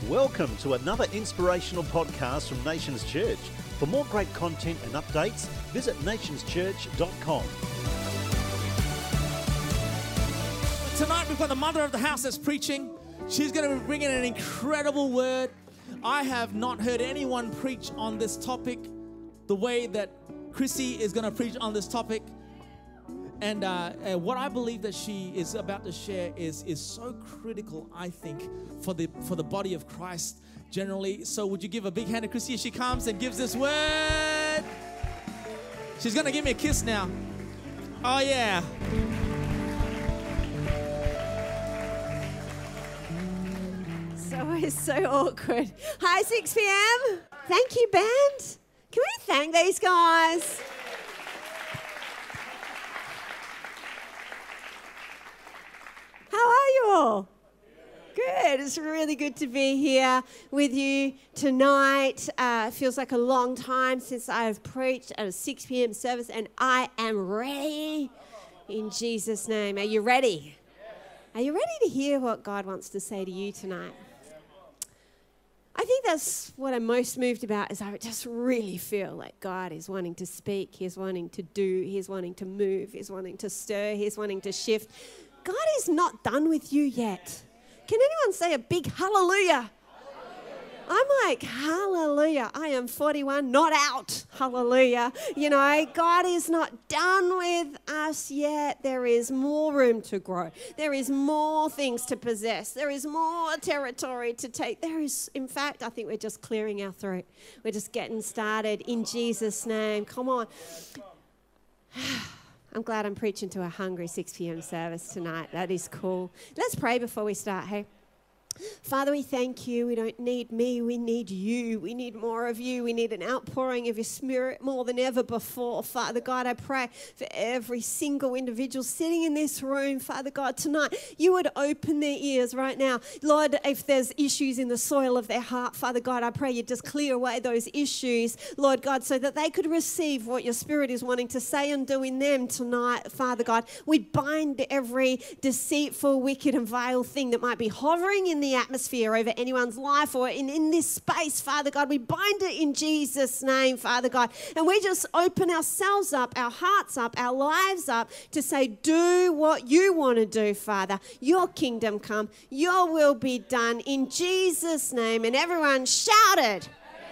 Welcome to another inspirational podcast from Nations Church. For more great content and updates, visit nationschurch.com. Tonight we've got the mother of the house that's preaching. She's going to be bringing an incredible word. I have not heard anyone preach on this topic the way that Chrissy is going to preach on this topic. And what I believe that she is about to share is so critical, I think, for the body of Christ generally. So would you give a big hand to Chrissy as she comes and gives this word? She's going to give me a kiss now. Oh, yeah. It's always so awkward. Hi, 6 p.m. Thank you, band. Can we thank these guys? How are you all? Good. It's really good to be here with you tonight. It feels like a long time since I have preached at a 6 p.m. service, and I am ready in Jesus' name. Are you ready? Are you ready to hear what God wants to say to you tonight? I think that's what I'm most moved about, is I just really feel like God is wanting to speak. He's wanting to do. He's wanting to move. He's wanting to stir. He's wanting to shift. God is not done with you yet. Can anyone say a big hallelujah? I'm like, hallelujah. I am 41, not out. Hallelujah. You know, God is not done with us yet. There is more room to grow. There is more things to possess. There is more territory to take. There is, in fact, I think we're just clearing our throat. We're just getting started in Jesus' name. Come on. I'm glad I'm preaching to a hungry 6 p.m. service tonight. That is cool. Let's pray before we start, hey? Father, we thank you. We don't need me. We need you. We need more of you. We need an outpouring of your Spirit more than ever before. Father God, I pray for every single individual sitting in this room, Father God, tonight, you would open their ears right now. Lord, if there's issues in the soil of their heart, Father God, I pray you just clear away those issues, Lord God, so that they could receive what your Spirit is wanting to say and do in them tonight, Father God. We bind every deceitful, wicked, and vile thing that might be hovering in the atmosphere over anyone's life or in this space, Father God. We bind it in Jesus' name, Father God. And we just open ourselves up, our hearts up, our lives up to say, do what you want to do, Father. Your kingdom come, your will be done in Jesus' name. And everyone shouted,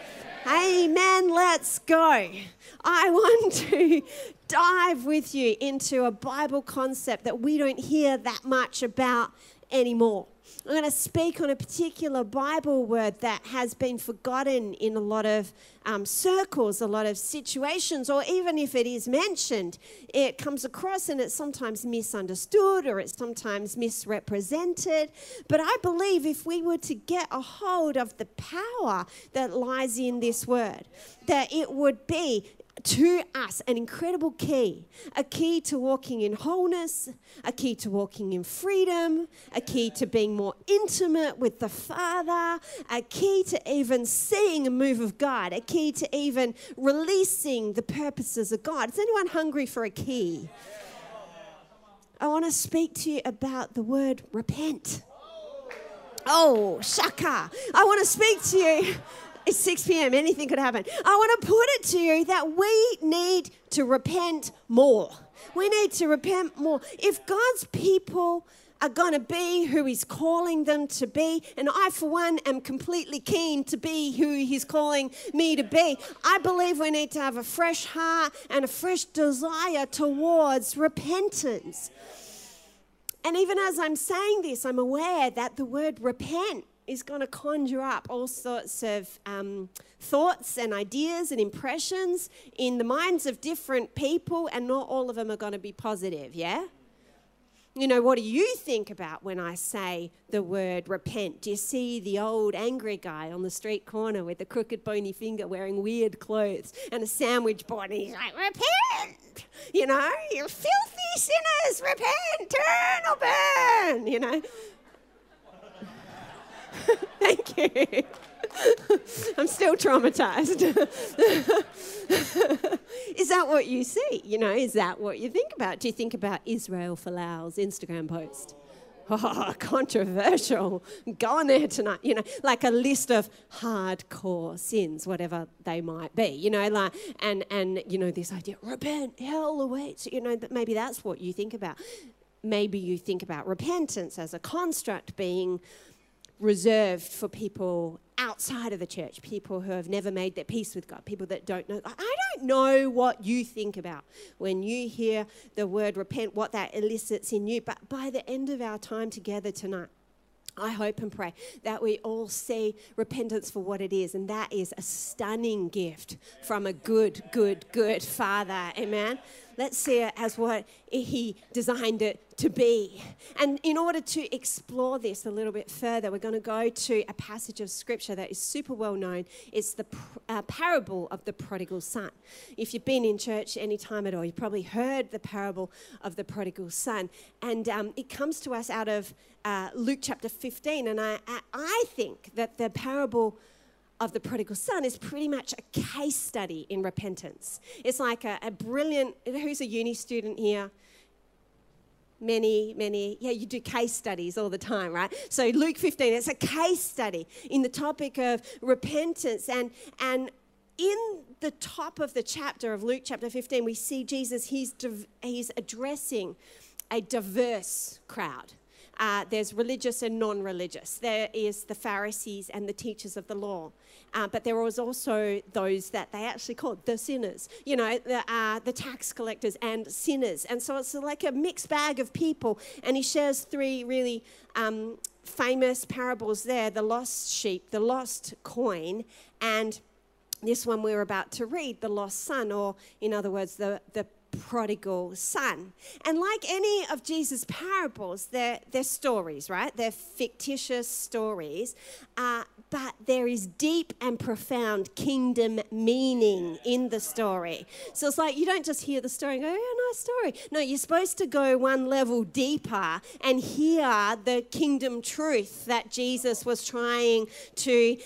Amen. Let's go. I want to dive with you into a Bible concept that we don't hear that much about anymore. I'm going to speak on a particular Bible word that has been forgotten in a lot of circles, a lot of situations, or even if it is mentioned, it comes across and it's sometimes misunderstood or it's sometimes misrepresented. But I believe if we were to get a hold of the power that lies in this word, that it would be to us an incredible key, a key to walking in wholeness, a key to walking in freedom, a key to being more intimate with the Father, a key to even seeing a move of God, a key to even releasing the purposes of God. Is anyone hungry for a key? I want to speak to you about the word repent. Oh, shaka. I want to speak to you. It's 6 p.m. Anything could happen. I want to put it to you that we need to repent more. We need to repent more. If God's people are going to be who he's calling them to be, and I, for one, am completely keen to be who he's calling me to be, I believe we need to have a fresh heart and a fresh desire towards repentance. And even as I'm saying this, I'm aware that the word repent is going to conjure up all sorts of thoughts and ideas and impressions in the minds of different people, and not all of them are going to be positive, yeah? You know, what do you think about when I say the word repent? Do you see the old angry guy on the street corner with the crooked bony finger wearing weird clothes and a sandwich board, and he's like, repent! You know, you filthy sinners, repent, turn or burn, you know? Thank you. I'm still traumatized. Is that what you see? You know, is that what you think about? Do you think about Israel Folau's Instagram post? Oh, controversial. Go on there tonight. Like a list of hardcore sins, whatever they might be. And this idea, repent, hell awaits. Maybe that's what you think about. Maybe you think about repentance as a construct being reserved for people outside of the church, people who have never made their peace with God, people that don't know. I don't know what you think about when you hear the word repent, what that elicits in you. But by the end of our time together tonight, I hope and pray that we all see repentance for what it is, and that is a stunning gift from a good Father. Amen. Let's see it as what He designed it to be. And in order to explore this a little bit further, we're going to go to a passage of Scripture that is super well known. It's the parable of the prodigal son. If you've been in church any time at all, you've probably heard the parable of the prodigal son. And it comes to us out of Luke chapter 15. And I think that the parable of the prodigal son is pretty much a case study in repentance. It's like a brilliant, who's a uni student here? Many, yeah, you do case studies all the time, right? So Luke 15, it's a case study in the topic of repentance. And in the top of the chapter of Luke chapter 15, we see Jesus, he's addressing a diverse crowd. There's religious and non-religious. There is the Pharisees and the teachers of the law. But there was also those that they actually called the sinners, the tax collectors and sinners. And so it's like a mixed bag of people. And he shares three really famous parables there: the lost sheep, the lost coin, and this one we're about to read, the lost son, or in other words, the prodigal son. And like any of Jesus' parables, they're stories, right? They're fictitious stories, but there is deep and profound kingdom meaning in the story. So it's like you don't just hear the story and go, oh, nice story. No, you're supposed to go one level deeper and hear the kingdom truth that Jesus was trying to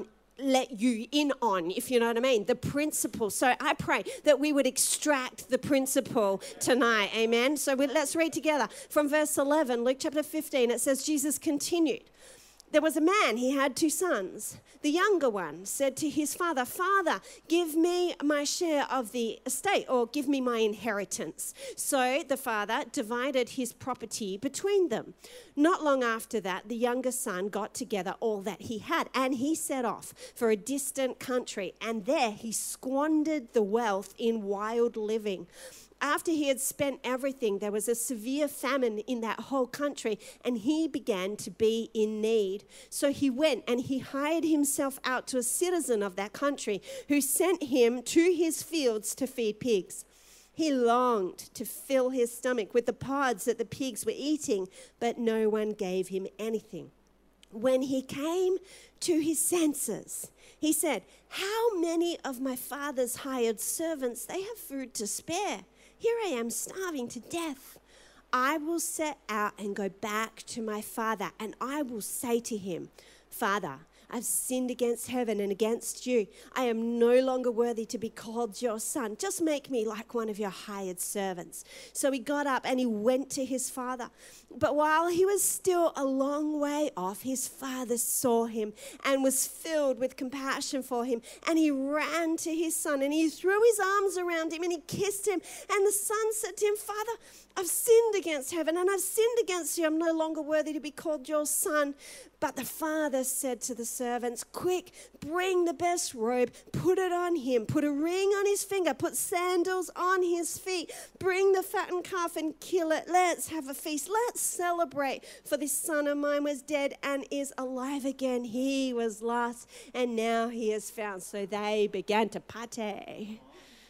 let you in on, if you know what I mean, the principle. So I pray that we would extract the principle tonight, amen? So let's read together from verse 11, Luke chapter 15. It says, Jesus continued, there was a man, he had 2 sons. The younger one said to his father, Father, give me my share of the estate, or give me my inheritance. So the father divided his property between them. Not long after that, the younger son got together all that he had, and he set off for a distant country, and there he squandered the wealth in wild living. After he had spent everything, there was a severe famine in that whole country, and he began to be in need. So he went and he hired himself out to a citizen of that country, who sent him to his fields to feed pigs. He longed to fill his stomach with the pods that the pigs were eating, but no one gave him anything. When he came to his senses, he said, how many of my father's hired servants, they have food to spare? Here I am starving to death. I will set out and go back to my father, and I will say to him, Father, I've sinned against heaven and against you. I am no longer worthy to be called your son. Just make me like one of your hired servants. So he got up and he went to his father. But while he was still a long way off, his father saw him and was filled with compassion for him. And he ran to his son and he threw his arms around him and he kissed him. And the son said to him, Father, I've sinned against heaven and I've sinned against you. I'm no longer worthy to be called your son. But the father said to the servants, quick, bring the best robe, put it on him, put a ring on his finger, put sandals on his feet, bring the fattened calf and kill it. Let's have a feast. Let's celebrate. For this son of mine was dead and is alive again. He was lost and now he is found. So they began to party.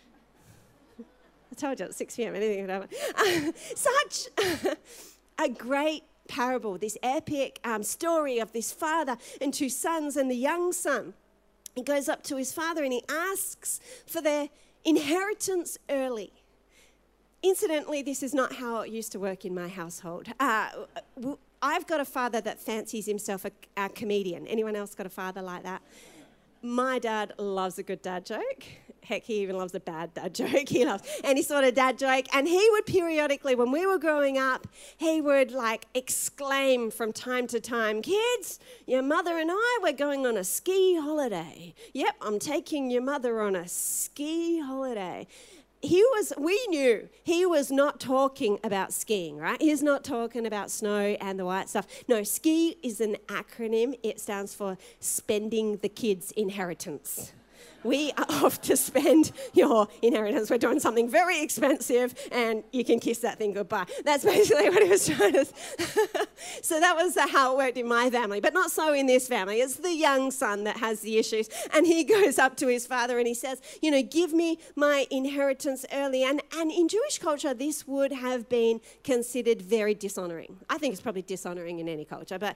I told you at 6 p.m. anything could happen. Such a great parable, this epic story of this father and 2 sons, and the young son, he goes up to his father and he asks for their inheritance early. Incidentally, this is not how it used to work in my household. I've got a father that fancies himself a comedian. Anyone else got a father like that? My dad loves a good dad joke. Heck, he even loves a bad dad joke. He loves any sort of dad joke. And he would periodically, when we were growing up, he would like exclaim from time to time, "Kids, your mother and I, we're going on a ski holiday. Yep, I'm taking your mother on a ski holiday." We knew he was not talking about skiing, right? He's not talking about snow and the white stuff. No, ski is an acronym. It stands for spending the kids' inheritance. We are off to spend your inheritance. We're doing something very expensive and you can kiss that thing goodbye. That's basically what he was trying to So that was how it worked in my family, but not so in this family. It's the young son that has the issues. And he goes up to his father and he says, "Give me my inheritance early." And in Jewish culture, this would have been considered very dishonoring. I think it's probably dishonoring in any culture, but,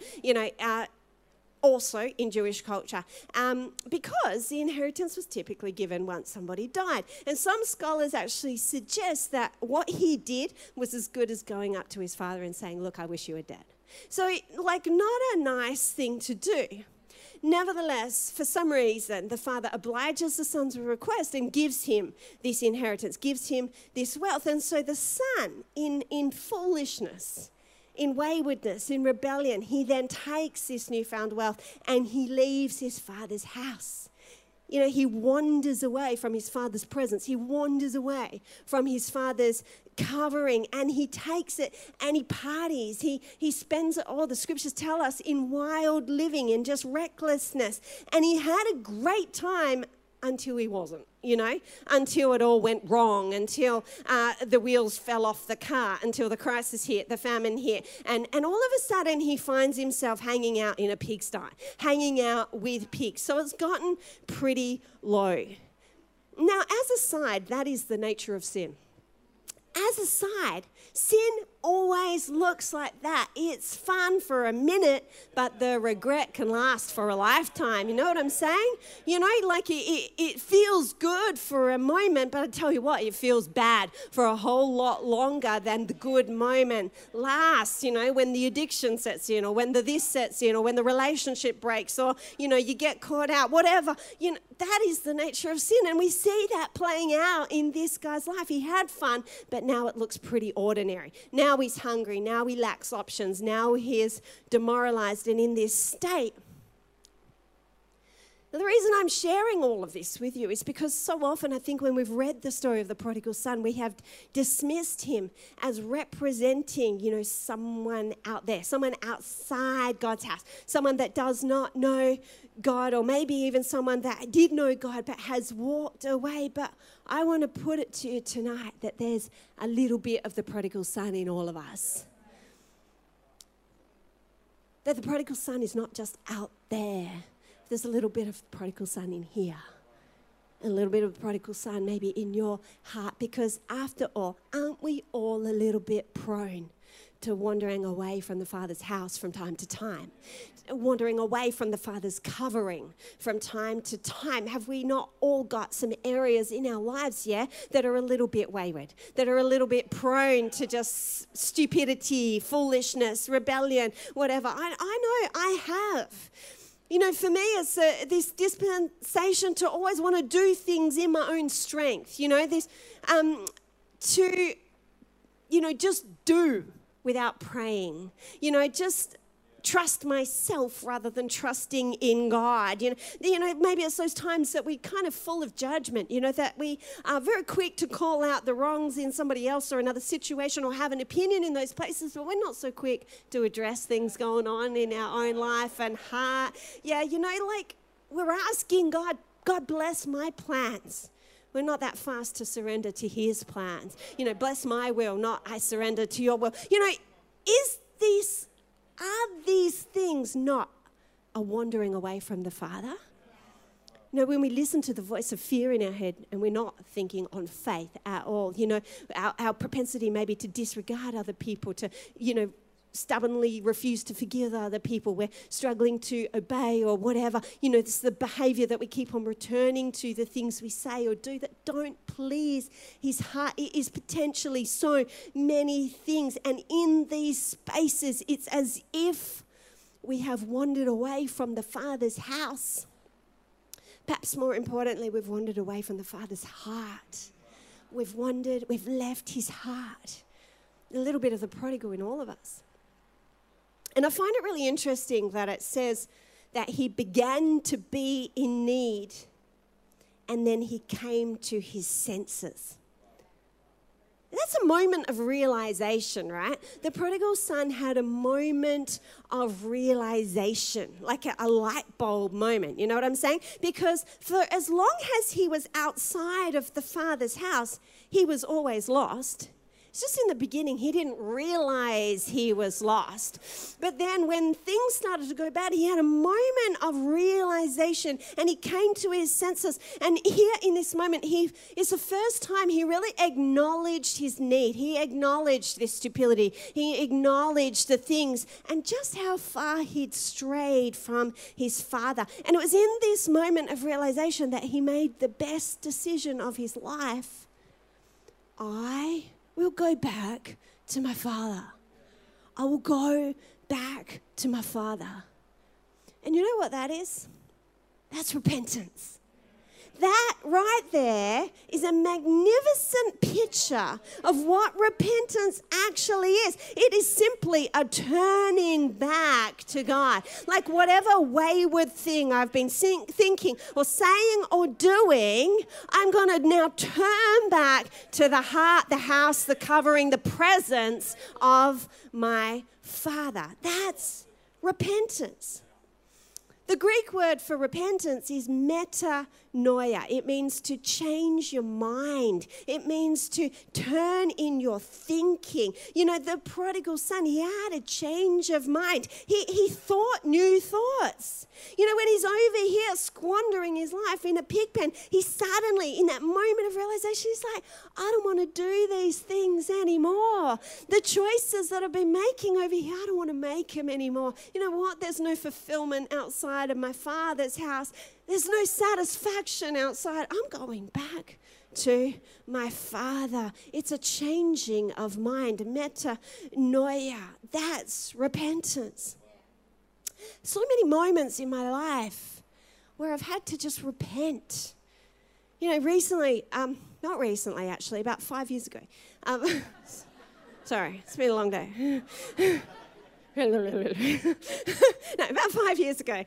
also in Jewish culture, because the inheritance was typically given once somebody died. And some scholars actually suggest that what he did was as good as going up to his father and saying, "Look, I wish you were dead." So, not a nice thing to do. Nevertheless, for some reason, the father obliges the son's request and gives him this inheritance, gives him this wealth. And so the son, in foolishness, in waywardness, in rebellion, he then takes this newfound wealth and he leaves his father's house. He wanders away from his father's presence. He wanders away from his father's covering and he takes it and he parties. He spends it all, the scriptures tell us, in wild living and just recklessness. And he had a great time until he wasn't, until it all went wrong, until the wheels fell off the car, until the crisis hit, the famine hit. And all of a sudden he finds himself hanging out in a pigsty, hanging out with pigs. So it's gotten pretty low. Now, as a side, that is the nature of sin. As a side, sin always looks like that. It's fun for a minute, but the regret can last for a lifetime. You know what I'm saying? It feels good for a moment, but I tell you what, it feels bad for a whole lot longer than the good moment lasts, when the addiction sets in, or when the this sets in, or when the relationship breaks, or, you get caught out, whatever. That is the nature of sin, and we see that playing out in this guy's life. He had fun, but now it looks pretty ordinary. Now he's hungry. Now he lacks options. Now he is demoralized and in this state. Now, the reason I'm sharing all of this with you is because so often I think when we've read the story of the prodigal son, we have dismissed him as representing, someone out there, someone outside God's house, someone that does not know God, or maybe even someone that did know God but has walked away. But I want to put it to you tonight that there's a little bit of the prodigal son in all of us. That the prodigal son is not just out there. There's a little bit of the prodigal son in here. A little bit of the prodigal son maybe in your heart. Because after all, aren't we all a little bit prone to wandering away from the Father's house from time to time? Wandering away from the Father's covering from time to time? Have we not all got some areas in our lives, that are a little bit wayward, that are a little bit prone to just stupidity, foolishness, rebellion, whatever? I know I have. For me, it's this dispensation to always want to do things in my own strength. Just do without praying. Just trust myself rather than trusting in God. Maybe it's those times that we're kind of full of judgment, that we are very quick to call out the wrongs in somebody else or another situation or have an opinion in those places, but we're not so quick to address things going on in our own life and heart. We're asking God, "God, bless my plans." We're not that fast to surrender to his plans. Bless my will, not I surrender to your will. Are these things not a wandering away from the Father? When we listen to the voice of fear in our head and we're not thinking on faith at all, our propensity maybe to disregard other people, to, stubbornly refuse to forgive other people, we're struggling to obey or whatever. It's the behavior that we keep on returning to, the things we say or do that don't please his heart. It is potentially so many things. And in these spaces, it's as if we have wandered away from the Father's house. Perhaps more importantly, we've wandered away from the Father's heart. We've left his heart. A little bit of the prodigal in all of us. And I find it really interesting that it says that he began to be in need and then he came to his senses. That's a moment of realization, right? The prodigal son had a moment of realization, like a light bulb moment. You know what I'm saying? Because for as long as he was outside of the Father's house, he was always lost. It's just in the beginning, he didn't realize he was lost. But then when things started to go bad, he had a moment of realization and he came to his senses. And here in this moment, it's the first time he really acknowledged his need. He acknowledged this stupidity. He acknowledged the things and just how far he'd strayed from his father. And it was in this moment of realization that he made the best decision of his life. I will go back to my father. I will go back to my father. And you know what that is? That's repentance. That right there is a magnificent picture of what repentance actually is. It is simply a turning back to God. Like whatever wayward thing I've been thinking or saying or doing, I'm going to now turn back to the heart, the house, the covering, the presence of my Father. That's repentance. The Greek word for repentance is metanoia. It means to change your mind. It means to turn in your thinking. You know, the prodigal son, he had a change of mind. He thought new thoughts. You know, when he's over here squandering his life in a pig pen, he suddenly, in that moment of realization, he's like, I don't want to do these things anymore. The choices that I've been making over here, I don't want to make them anymore. You know what? There's no fulfillment outside of my Father's house. There's no satisfaction outside. I'm going back to my Father. It's a changing of mind. Metanoia. That's repentance. So many moments in my life where I've had to just repent. You know, recently, not recently actually, about 5 years ago. Sorry, it's been a long day. No, about 5 years ago.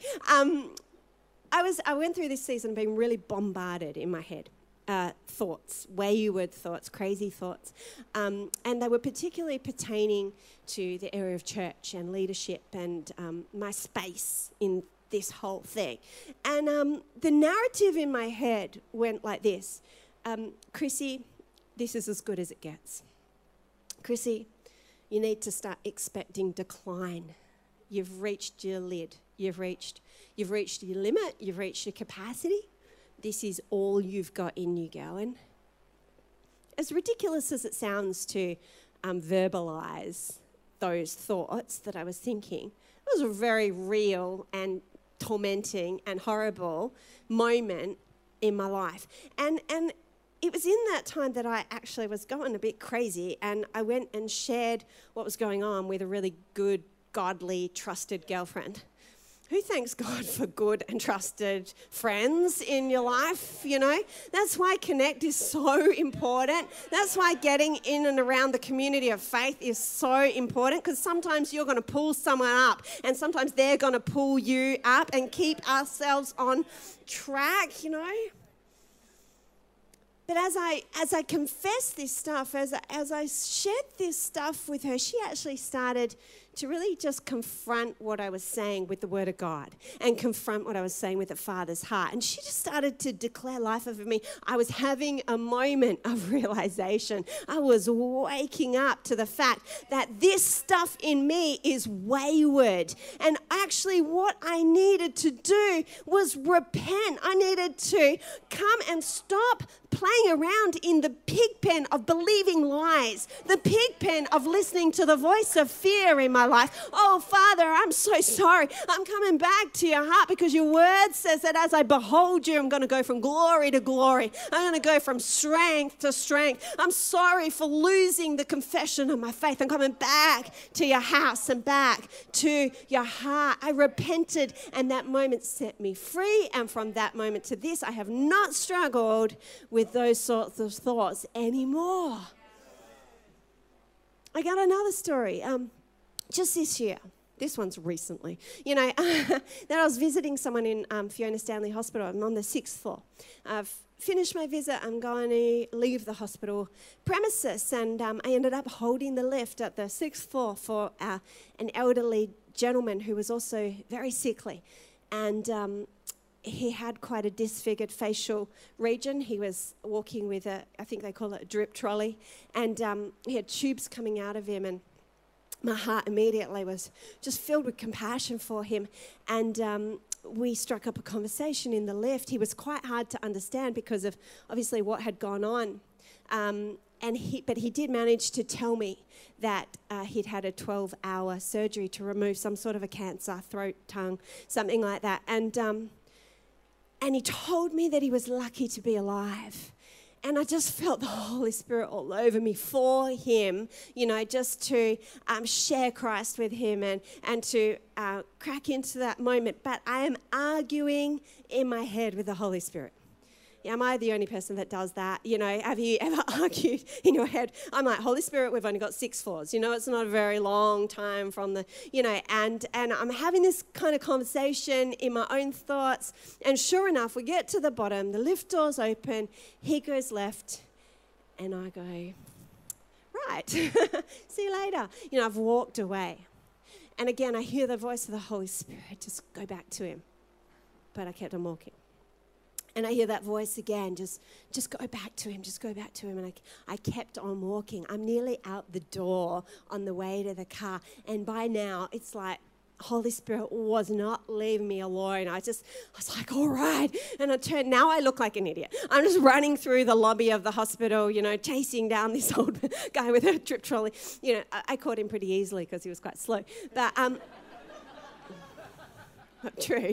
I went through this season being really bombarded in my head. Thoughts, wayward thoughts, crazy thoughts. And they were particularly pertaining to the area of church and leadership and my space in this whole thing. And the narrative in my head went like this. Chrissy, this is as good as it gets. Chrissy, you need to start expecting decline. You've reached your lid. You've reached your limit. You've reached your capacity. This is all you've got in you, going. As ridiculous as it sounds to verbalize those thoughts that I was thinking, it was a very real and tormenting and horrible moment in my life. And it was in that time that I actually was going a bit crazy, and I went and shared what was going on with a really good, godly, trusted girlfriend. Who thanks God for good and trusted friends in your life, you know? That's why Connect is so important. That's why getting in and around the community of faith is so important, because sometimes you're going to pull someone up and sometimes they're going to pull you up and keep ourselves on track, you know? But as I confessed this stuff, as I shared this stuff with her, she actually started to really just confront what I was saying with the Word of God and confront what I was saying with the Father's heart. And she just started to declare life over me. I was having a moment of realization. I was waking up to the fact that this stuff in me is wayward. And actually what I needed to do was repent. I needed to come and stop playing around in the pig pen of believing lies, the pig pen of listening to the voice of fear in my life. Oh, Father, I'm so sorry. I'm coming back to your heart because your word says that as I behold you, I'm going to go from glory to glory. I'm going to go from strength to strength. I'm sorry for losing the confession of my faith. I'm coming back to your house and back to your heart. I repented, and that moment set me free. And from that moment to this, I have not struggled with those sorts of thoughts anymore. I got another story. Just this year. This one's recently. That I was visiting someone in Fiona Stanley Hospital. I'm on the 6th floor. I've finished my visit. I'm going to leave the hospital premises, and I ended up holding the lift at the 6th floor for an elderly gentleman who was also very sickly. And he had quite a disfigured facial region. He was walking with I think they call it a drip trolley, and he had tubes coming out of him, and my heart immediately was just filled with compassion for him. And we struck up a conversation in the lift. He was quite hard to understand because of obviously what had gone on. But he did manage to tell me that he'd had a 12-hour surgery to remove some sort of a cancer, throat, tongue, something like that. And he told me that he was lucky to be alive. And I just felt the Holy Spirit all over me for him, just to share Christ with him and to crack into that moment. But I am arguing in my head with the Holy Spirit. Am I the only person that does that? Have you ever argued in your head? I'm like, Holy Spirit, we've only got 6 floors. It's not a very long time from the, and I'm having this kind of conversation in my own thoughts. And sure enough, we get to the bottom, the lift doors open, he goes left, and I go, right, see you later. I've walked away. And again, I hear the voice of the Holy Spirit, just go back to him. But I kept on walking. And I hear that voice again, just go back to him, just go back to him. And I kept on walking. I'm nearly out the door on the way to the car. And by now, it's like Holy Spirit was not leaving me alone. I was like, all right. And I turned, now I look like an idiot. I'm just running through the lobby of the hospital, chasing down this old guy with a drip trolley. I caught him pretty easily because he was quite slow. But, not true.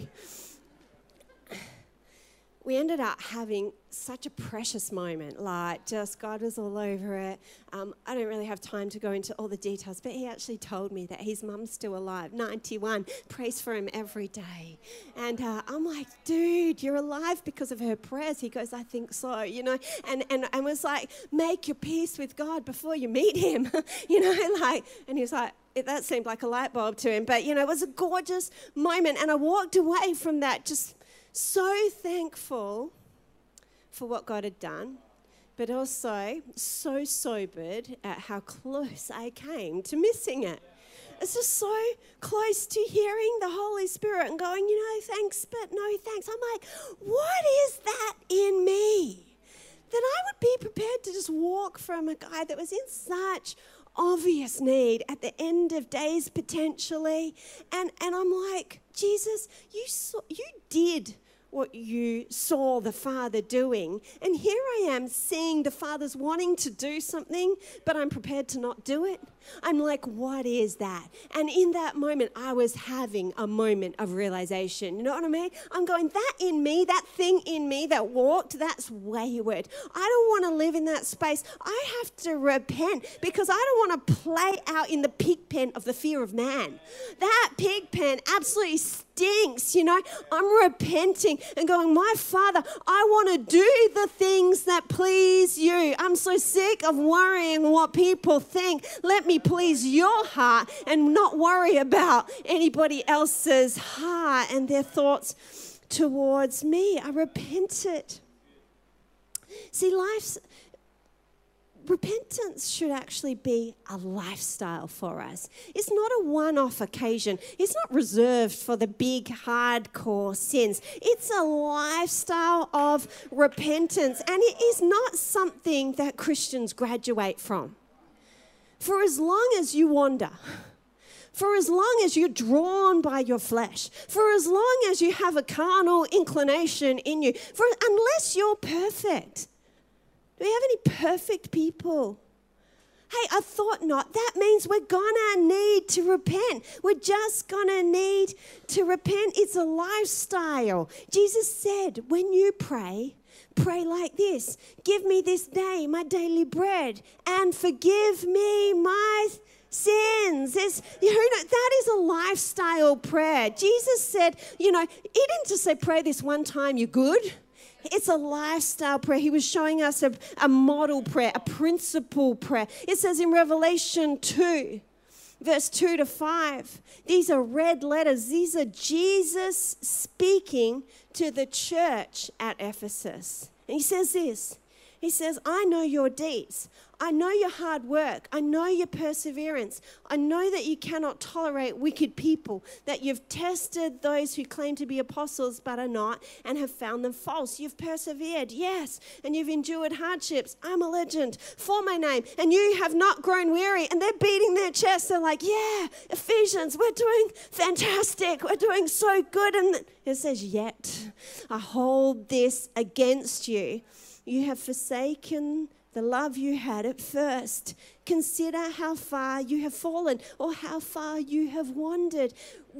We ended up having such a precious moment, like just God was all over it. I don't really have time to go into all the details, but he actually told me that his mum's still alive, 91, prays for him every day. And I'm like, dude, you're alive because of her prayers. He goes, I think so, and was like, make your peace with God before you meet him, and he was like, that seemed like a light bulb to him, but, it was a gorgeous moment. And I walked away from that just so thankful for what God had done, but also so sobered at how close I came to missing it. It's just so close to hearing the Holy Spirit and going, thanks, but no thanks. I'm like, what is that in me that I would be prepared to just walk from a guy that was in such obvious need at the end of days potentially, and I'm like, Jesus, you did what you saw the Father doing, and here I am seeing the Father's wanting to do something, but I'm prepared to not do it. I'm like, what is that? And in that moment, I was having a moment of realization. You know what I mean? I'm going, that in me, that thing in me that walked, that's wayward. I don't want to live in that space. I have to repent because I don't want to play out in the pig pen of the fear of man. That pig pen absolutely stinks, I'm repenting and going, my Father, I want to do the things that please you. I'm so sick of worrying what people think. Let me please your heart and not worry about anybody else's heart and their thoughts towards me. I repented. See, repentance should actually be a lifestyle for us. It's not a one-off occasion. It's not reserved for the big, hardcore sins. It's a lifestyle of repentance, and it is not something that Christians graduate from. For as long as you wander, for as long as you're drawn by your flesh, for as long as you have a carnal inclination in you, unless you're perfect, Do we have any perfect people? Hey, I thought not. That means we're going to need to repent. We're just going to need to repent. It's a lifestyle. Jesus said, when you pray, pray like this. Give me this day my daily bread and forgive me my sins. That is a lifestyle prayer. Jesus said, he didn't just say pray this one time, you're good. It's a lifestyle prayer. He was showing us a model prayer, a principle prayer. It says in Revelation 2, verse 2 to 5, these are red letters. These are Jesus speaking to the church at Ephesus. And he says this. He says, I know your deeds. I know your hard work. I know your perseverance. I know that you cannot tolerate wicked people, that you've tested those who claim to be apostles but are not and have found them false. You've persevered, yes, and you've endured hardships. I'm a legend for my name, and you have not grown weary. And they're beating their chests. They're like, yeah, Ephesians, we're doing fantastic. We're doing so good. And it says, yet I hold this against you. You have forsaken the love you had at first. Consider how far you have fallen or how far you have wandered.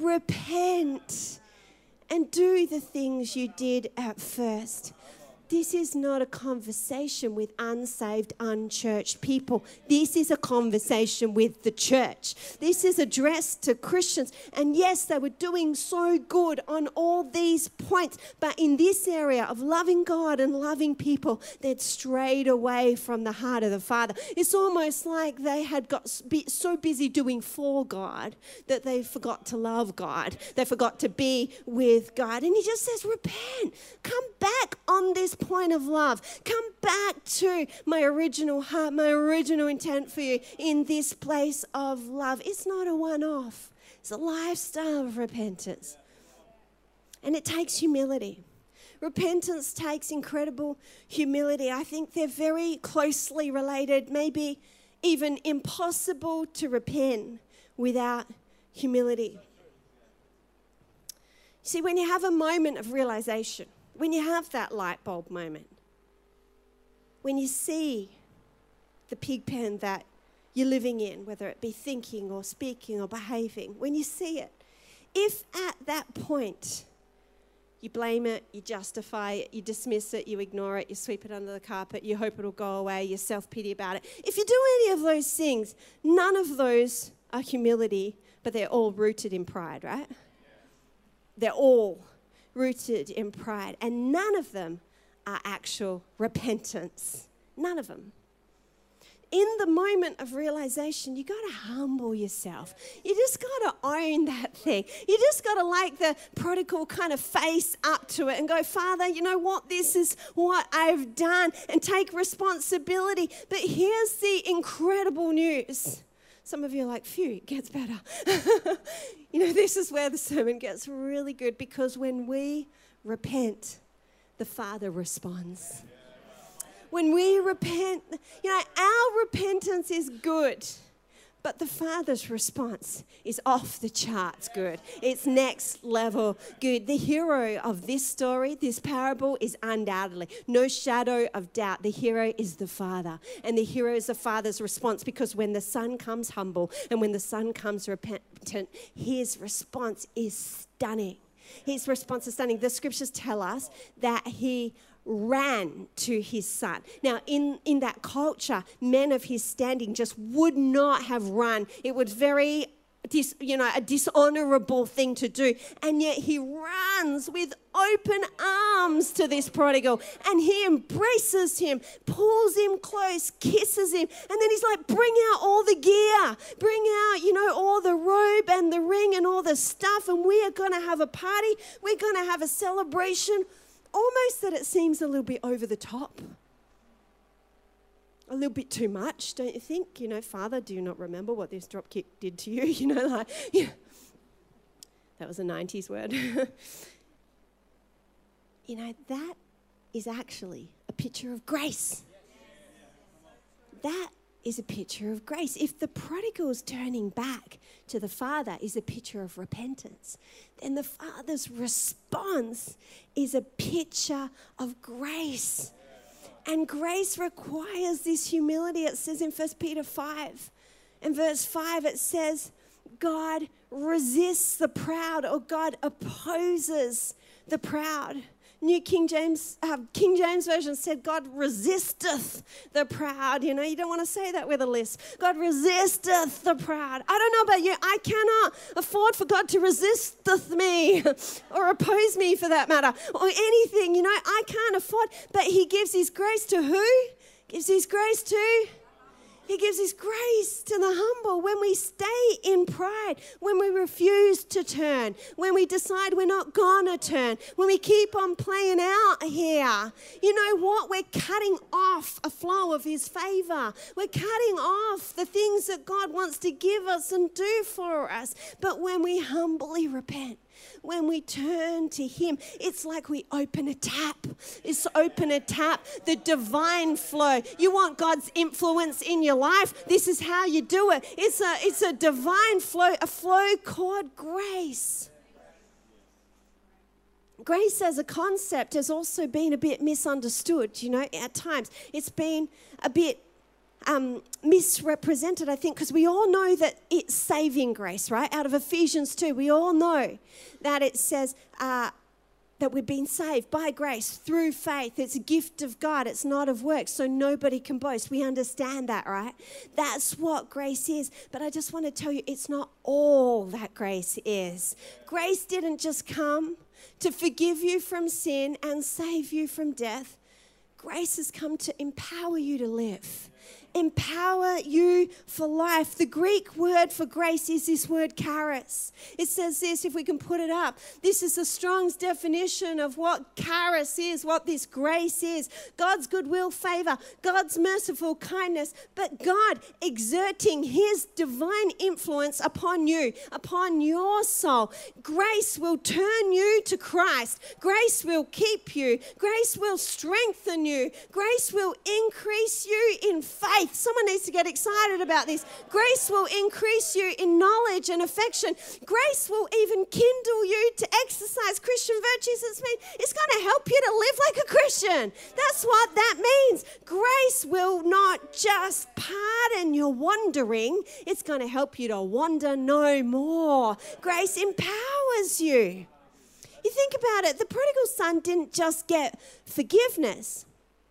Repent and do the things you did at first. This is not a conversation with unsaved, unchurched people. This is a conversation with the church. This is addressed to Christians. And yes, they were doing so good on all these points. But in this area of loving God and loving people, they'd strayed away from the heart of the Father. It's almost like they had got so busy doing for God that they forgot to love God. They forgot to be with God. And he just says, repent. Come back on this point of love. Come back to my original heart, my original intent for you in this place of love. It's not a one-off. It's a lifestyle of repentance. And it takes humility. Repentance takes incredible humility. I think they're very closely related, maybe even impossible to repent without humility. See, when you have a moment of realization, when you have that light bulb moment, when you see the pig pen that you're living in, whether it be thinking or speaking or behaving, when you see it, if at that point you blame it, you justify it, you dismiss it, you ignore it, you sweep it under the carpet, you hope it'll go away, you self-pity about it, if you do any of those things, none of those are humility, but they're all rooted in pride, right? They're all rooted in pride, and none of them are actual repentance. None of them. In the moment of realization, you got to humble yourself. You just got to own that thing. You just got to, like the prodigal, kind of face up to it and go, Father, you know what? This is what I've done, and take responsibility. But here's the incredible news. Some of you are like, phew, it gets better. This is where the sermon gets really good, because when we repent, the Father responds. When we repent, our repentance is good, but the Father's response is off the charts good. It's next level good. The hero of this story, this parable, is undoubtedly, no shadow of doubt, the hero is the Father. And the hero is the Father's response, because when the Son comes humble and when the Son comes repentant, his response is stunning. His response is stunning. The scriptures tell us that he ran to his son. Now, in that culture, men of his standing just would not have run. It was very, a dishonorable thing to do. And yet he runs with open arms to this prodigal, and he embraces him, pulls him close, kisses him, and then he's like, bring out all the gear, bring out, all the robe and the ring and all the stuff, and we are going to have a party. We're going to have a celebration. Almost that it seems a little bit over the top. A little bit too much, don't you think? Father, do you not remember what this dropkick did to you? That was a 90s word. That is actually a picture of grace. That is a picture of grace. If the prodigal's turning back to the Father is a picture of repentance, then the Father's response is a picture of grace. And grace requires this humility. It says in 1 Peter 5, in verse 5, it says, God resists the proud, or God opposes the proud. New King James Version said, God resisteth the proud. You know, you don't want to say that with a lisp. God resisteth the proud. I don't know about you. I cannot afford for God to resisteth me or oppose me for that matter or anything. You know, I can't afford. But he gives his grace to who? Gives his grace to? He gives his grace to the humble. When we stay in pride, when we refuse to turn, when we decide we're not going to turn, when we keep on playing out here, you know what? We're cutting off a flow of his favor. We're cutting off the things that God wants to give us and do for us. But when we humbly repent, when we turn to him, it's like we open a tap. It's open a tap, the divine flow. You want God's influence in your life? This is how you do it. It's a divine flow, a flow called grace. Grace as a concept has also been a bit misunderstood, you know, at times. It's been a bit misrepresented, I think, because we all know that it's saving grace, right? Out of Ephesians 2, we all know that it says that we've been saved by grace through faith. It's a gift of God. It's not of works, so nobody can boast. We understand that, right? That's what grace is. But I just want to tell you, it's not all that grace is. Grace didn't just come to forgive you from sin and save you from death. Grace has come to empower you to live. Empower you for life. The Greek word for grace is this word charis. It says this, if we can put it up. This is the Strong's definition of what charis is, what this grace is. God's goodwill, favor, God's merciful kindness, but God exerting his divine influence upon you, upon your soul. Grace will turn you to Christ. Grace will keep you. Grace will strengthen you. Grace will increase you in faith. Someone needs to get excited about this. Grace will increase you in knowledge and affection. Grace will even kindle you to exercise Christian virtues. It's going to help you to live like a Christian. That's what that means. Grace will not just pardon your wandering. It's going to help you to wander no more. Grace empowers you. You think about it. The prodigal son didn't just get forgiveness.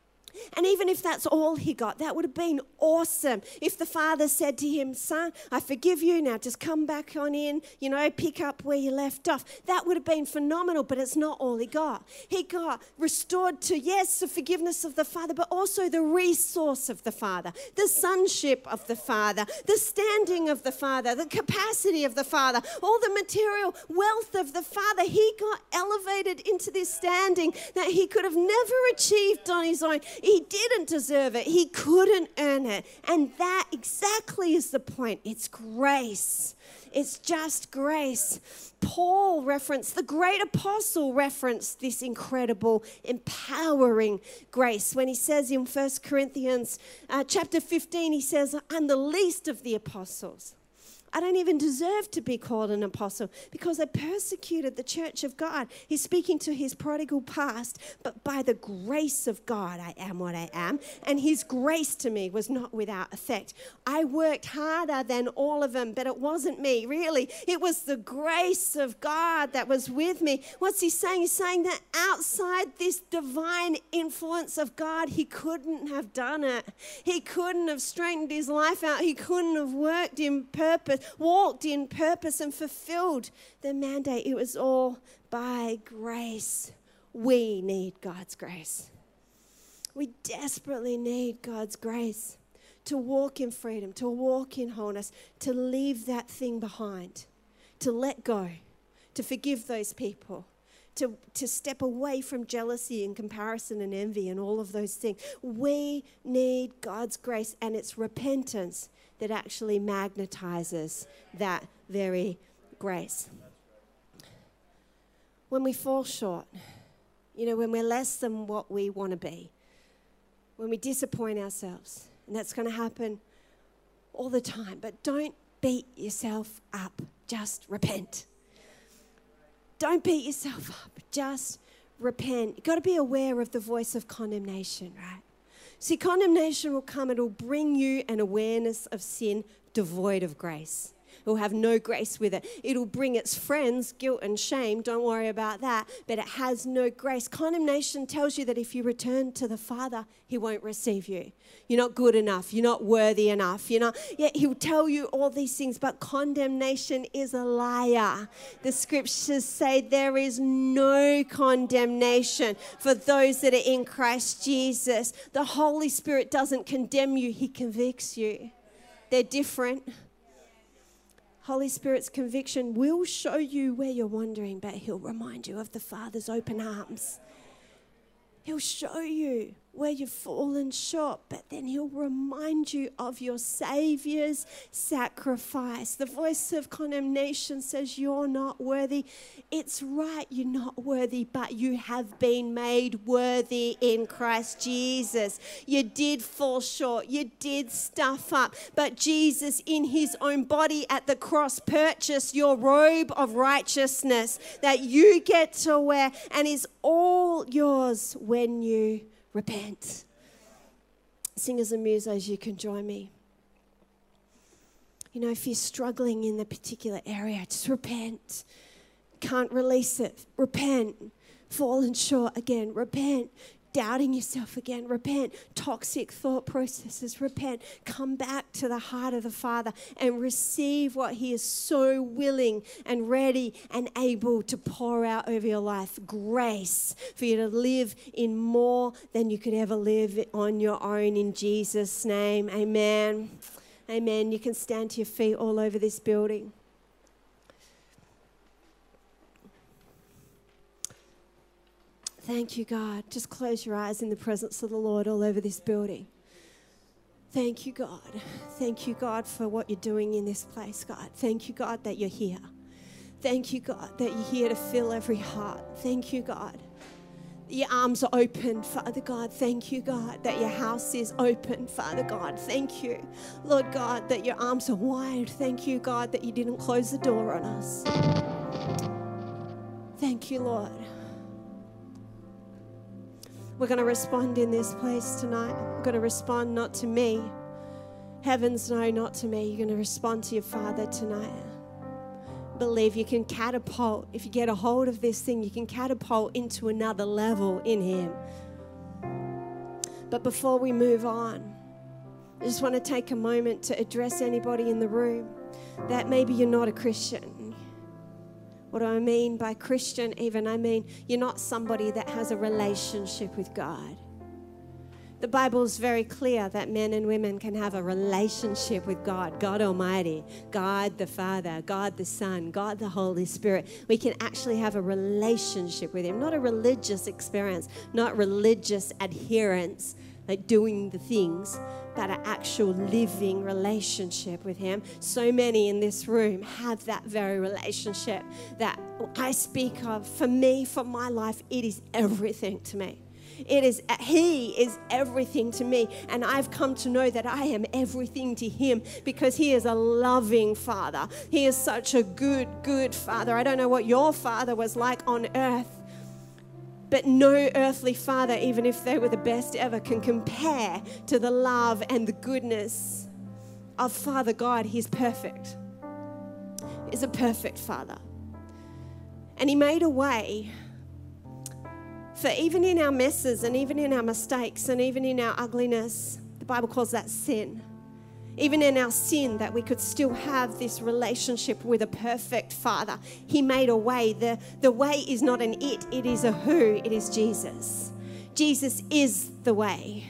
And even if that's all he got, that would have been awesome. If the father said to him, son, I forgive you, now just come back on in, you know, pick up where you left off. That would have been phenomenal, but it's not all he got. He got restored to, yes, the forgiveness of the father, but also the resource of the father, the sonship of the father, the standing of the father, the capacity of the father, all the material wealth of the father. He got elevated into this standing that he could have never achieved on his own. He didn't deserve it. He couldn't earn it. And that exactly is the point. It's grace. It's just grace. Paul referenced, the great apostle referenced this incredible, empowering grace. When he says in 1 Corinthians chapter 15, he says, I'm the least of the apostles. I don't even deserve to be called an apostle because I persecuted the church of God. He's speaking to his prodigal past, but by the grace of God, I am what I am. And his grace to me was not without effect. I worked harder than all of them, but it wasn't me, really. It was the grace of God that was with me. What's he saying? He's saying that outside this divine influence of God, he couldn't have done it. He couldn't have straightened his life out. He couldn't have walked in purpose and fulfilled the mandate. It was all by grace. We need God's grace. We desperately need God's grace to walk in freedom, to walk in wholeness, to leave that thing behind, to let go, to forgive those people, to step away from jealousy and comparison and envy and all of those things. We need God's grace, and it's repentance that actually magnetizes that very grace. When we fall short, you know, when we're less than what we want to be, when we disappoint ourselves, and that's going to happen all the time, but don't beat yourself up, just repent. Don't beat yourself up, just repent. You've got to be aware of the voice of condemnation, right? See, condemnation will come. It'll bring you an awareness of sin devoid of grace. It will have no grace with it. It'll bring its friends guilt and shame. Don't worry about that. But it has no grace. Condemnation tells you that if you return to the Father, He won't receive you. You're not good enough. You're not worthy enough. He'll tell you all these things. But condemnation is a liar. The scriptures say there is no condemnation for those that are in Christ Jesus. The Holy Spirit doesn't condemn you. He convicts you. They're different. Holy Spirit's conviction will show you where you're wandering, but He'll remind you of the Father's open arms. He'll show you where you've fallen short, but then He'll remind you of your Saviour's sacrifice. The voice of condemnation says you're not worthy. It's right, you're not worthy, but you have been made worthy in Christ Jesus. You did fall short. You did stuff up, but Jesus in His own body at the cross purchased your robe of righteousness that you get to wear and is all yours when you repent. Singers and musos, you can join me. If you're struggling in the particular area, just repent. Can't release it, repent. Fallen short again, repent. Doubting yourself again, repent. Toxic thought processes, repent. Come back to the heart of the Father and receive what He is so willing and ready and able to pour out over your life. Grace for you to live in more than you could ever live on your own, in Jesus' name. Amen. Amen. You can stand to your feet all over this building. Thank you, God. Just close your eyes in the presence of the Lord all over this building. Thank you, God. Thank you, God, for what you're doing in this place, God. Thank you, God, that you're here. Thank you, God, that you're here to fill every heart. Thank you, God. Your arms are open, Father God. Thank you, God, that your house is open, Father God. Thank you, Lord God, that your arms are wide. Thank you, God, that you didn't close the door on us. Thank you, Lord. We're going to respond in this place tonight. We're going to respond not to me. Heavens, no, not to me. You're going to respond to your Father tonight. Believe you can catapult. If you get a hold of this thing, you can catapult into another level in Him. But before we move on, I just want to take a moment to address anybody in the room that maybe you're not a Christian. What do I mean by Christian even? I mean, you're not somebody that has a relationship with God. The Bible is very clear that men and women can have a relationship with God, God Almighty, God the Father, God the Son, God the Holy Spirit. We can actually have a relationship with Him, not a religious experience, not religious adherence, like doing the things, but an actual living relationship with Him. So many in this room have that very relationship that I speak of. For me, for my life, it is everything to me. He is everything to me, and I've come to know that I am everything to Him because He is a loving Father. He is such a good Father. I don't know what your father was like on earth, but no earthly father, even if they were the best ever, can compare to the love and the goodness of Father God. He's perfect. He's a perfect Father. And He made a way for even in our messes and even in our mistakes and even in our ugliness, the Bible calls that sin. Even in our sin, that we could still have this relationship with a perfect Father. He made a way. The way is not an it is a who. It is Jesus. Jesus is the way.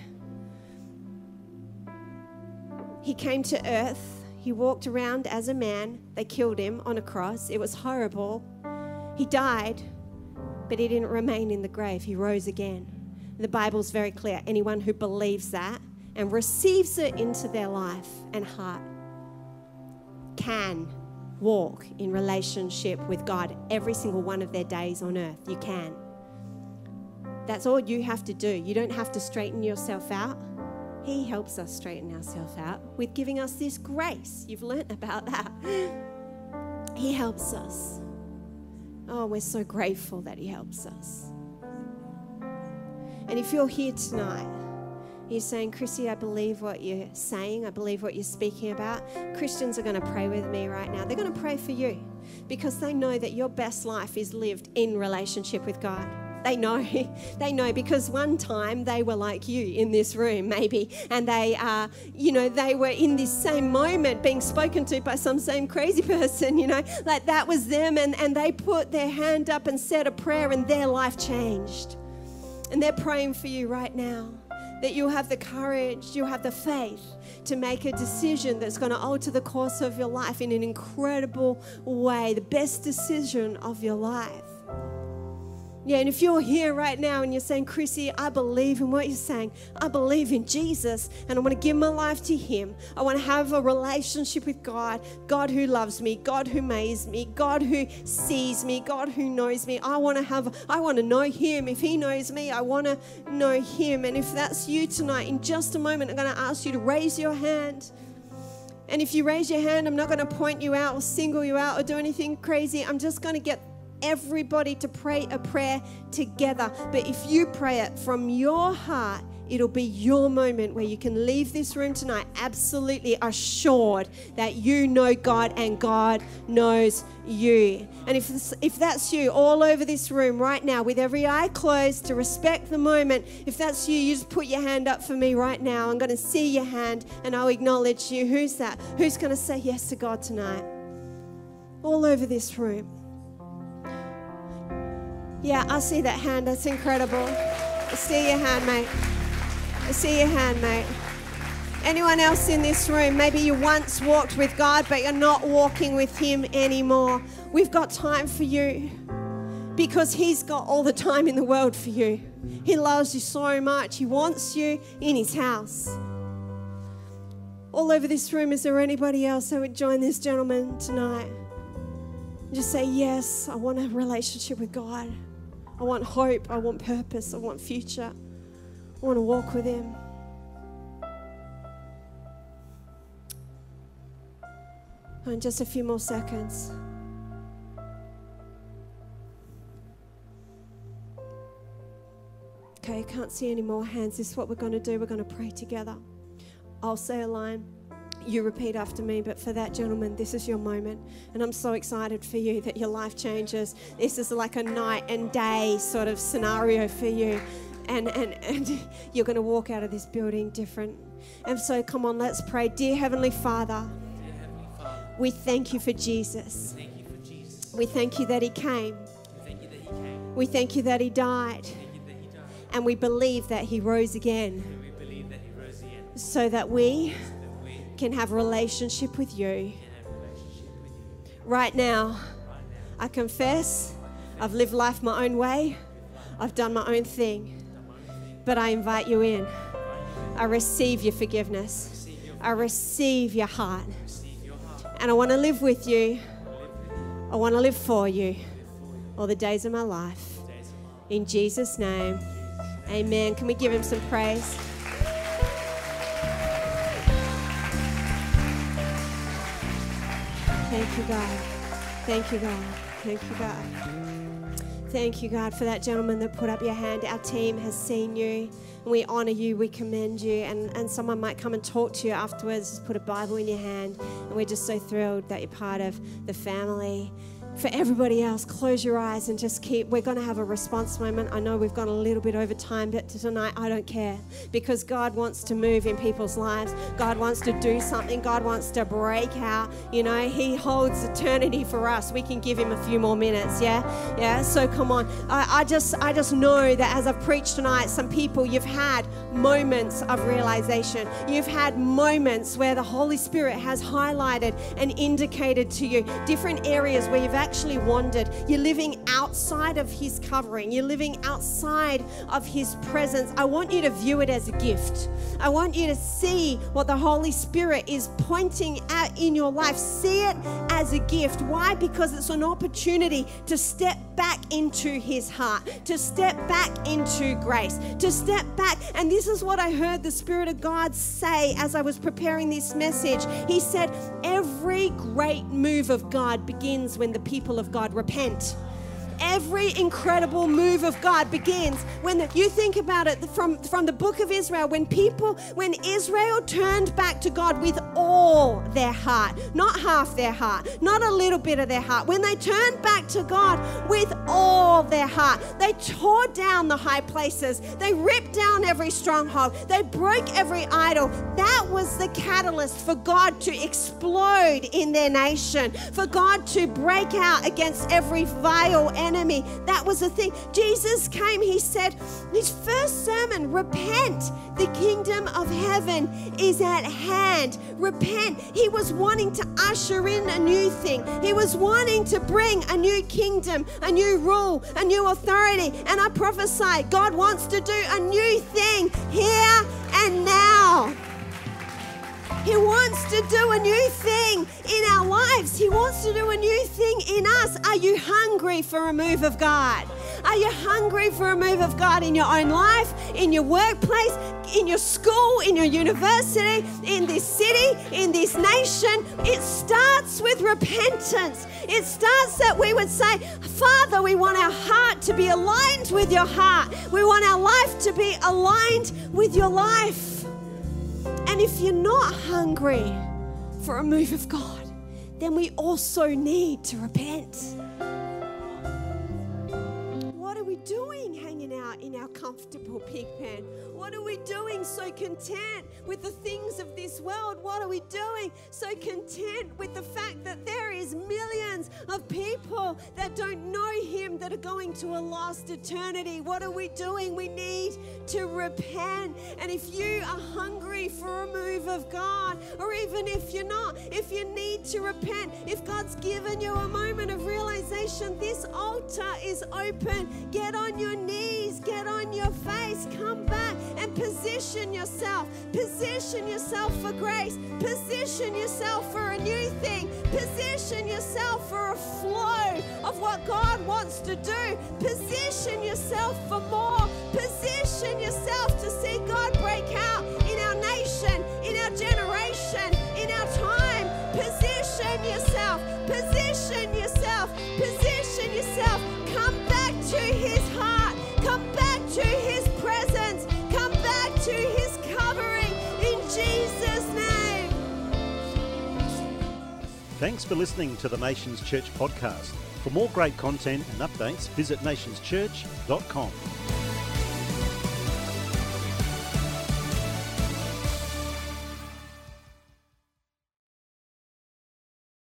He came to earth. He walked around as a man. They killed Him on a cross. It was horrible. He died, but He didn't remain in the grave. He rose again. The Bible's very clear. Anyone who believes that and receives it into their life and heart can walk in relationship with God every single one of their days on earth. You can. That's all you have to do. You don't have to straighten yourself out. He helps us straighten ourselves out with giving us this grace. You've learnt about that. He helps us. Oh, we're so grateful that He helps us. And if you're here tonight You're saying, Chrissy, I believe what you're saying. I believe what you're speaking about. Christians are going to pray with me right now. They're going to pray for you because they know that your best life is lived in relationship with God. They know because one time they were like you in this room maybe, and they were in this same moment being spoken to by some same crazy person, like that was them, and they put their hand up and said a prayer and their life changed. And they're praying for you right now that you'll have the courage, you'll have the faith to make a decision that's going to alter the course of your life in an incredible way, the best decision of your life. Yeah, and if you're here right now and you're saying, Chrissy, I believe in what you're saying. I believe in Jesus and I want to give my life to Him. I want to have a relationship with God, God who loves me, God who made me, God who sees me, God who knows me. I want to know Him. If He knows me, I want to know Him. And if that's you tonight, in just a moment, I'm going to ask you to raise your hand. And if you raise your hand, I'm not going to point you out or single you out or do anything crazy. I'm just going to get everybody to pray a prayer together. But if you pray it from your heart, it'll be your moment where you can leave this room tonight absolutely assured that you know God and God knows you. And if that's you all over this room right now with every eye closed to respect the moment, if that's you, you just put your hand up for me right now. I'm going to see your hand and I'll acknowledge you. Who's that? Who's going to say yes to God tonight? All over this room. Yeah, I see that hand. That's incredible. I see your hand, mate. I see your hand, mate. Anyone else in this room? Maybe you once walked with God, but you're not walking with Him anymore. We've got time for you because He's got all the time in the world for you. He loves you so much. He wants you in His house. All over this room, is there anybody else that would join this gentleman tonight? Just say, yes, I want a relationship with God. I want hope. I want purpose. I want future. I want to walk with Him. And just a few more seconds. Okay, I can't see any more hands. This is what we're going to do. We're going to pray together. I'll say a line. You repeat after me, but for that gentleman, this is your moment. And I'm so excited for you that your life changes. This is like a night and day sort of scenario for you. And you're going to walk out of this building different. And so come on, let's pray. Dear Heavenly Father, we thank you for Jesus. We thank you that He came. We thank you that He died. And we believe that He rose again. So that we can have a relationship with you. Right now, I confess I've lived life my own way. I've done my own thing. But I invite you in. I receive your forgiveness. I receive your heart. And I want to live with you. I want to live for you all the days of my life. In Jesus' name, amen. Can we give Him some praise? Thank you, God. Thank you, God. Thank you, God. Thank you, God, for that gentleman that put up your hand. Our team has seen you. And we honor you. We commend you. And someone might come and talk to you afterwards. Just put a Bible in your hand. And we're just so thrilled that you're part of the family. For everybody else, close your eyes and just we're going to have a response moment. I know we've gone a little bit over time, but tonight I don't care because God wants to move in people's lives. God wants to do something. God wants to break out. He holds eternity for us. We can give Him a few more minutes, yeah? So come on. I just know that as I've preached tonight, some people, you've had moments of realization. You've had moments where the Holy Spirit has highlighted and indicated to you different areas where you've actually wandered. You're living outside of His covering. You're living outside of His presence. I want you to view it as a gift. I want you to see what the Holy Spirit is pointing at in your life. See it as a gift. Why? Because it's an opportunity to step back into His heart, to step back into grace, to step back. And this is what I heard the Spirit of God say as I was preparing this message. He said, every great move of God begins when the people of God repent. every incredible move of God begins when you think about it from the book of Israel, when Israel turned back to God with all their heart, not half their heart, not a little bit of their heart. When they turned back to God with all their heart, they tore down the high places. They ripped down every stronghold. They broke every idol. That was the catalyst for God to explode in their nation, for God to break out against every vile enemy. That was the thing. Jesus came, he said, his first sermon, repent, the kingdom of heaven is at hand. Repent. He was wanting to usher in a new thing. He was wanting to bring a new kingdom, a new rule, a new authority. And I prophesy, God wants to do a new thing here and now. He wants to do a new thing in our lives. He wants to do a new thing in us. Are you hungry for a move of God? Are you hungry for a move of God in your own life, in your workplace, in your school, in your university, in this city, in this nation? It starts with repentance. It starts that we would say, Father, we want our heart to be aligned with your heart. We want our life to be aligned with your life. And if you're not hungry for a move of God, then we also need to repent. What are we doing hanging out in our comfortable pig pen? What are we doing so content with the things of this world? What are we doing so content with the fact that there is millions of people that don't know him, that are going to a lost eternity? What are we doing? We need to repent. And if you are hungry for a move of God, or even if you're not, if you need to repent, if God's given you a moment of realization, this altar is open. Get on your knees, get on your face, come back and position yourself. Position yourself for grace. Position yourself for a new thing. Position yourself for a flow of what God wants to do. Position yourself for more. Position yourself to see God break out in our nation, in our generation, in our time. Position yourself. Position yourself. Position yourself. Come back to his heart. Come back to his presence. Come back to his covering in Jesus' name. Thanks for listening to the Nations Church podcast. For more great content and updates, visit nationschurch.com.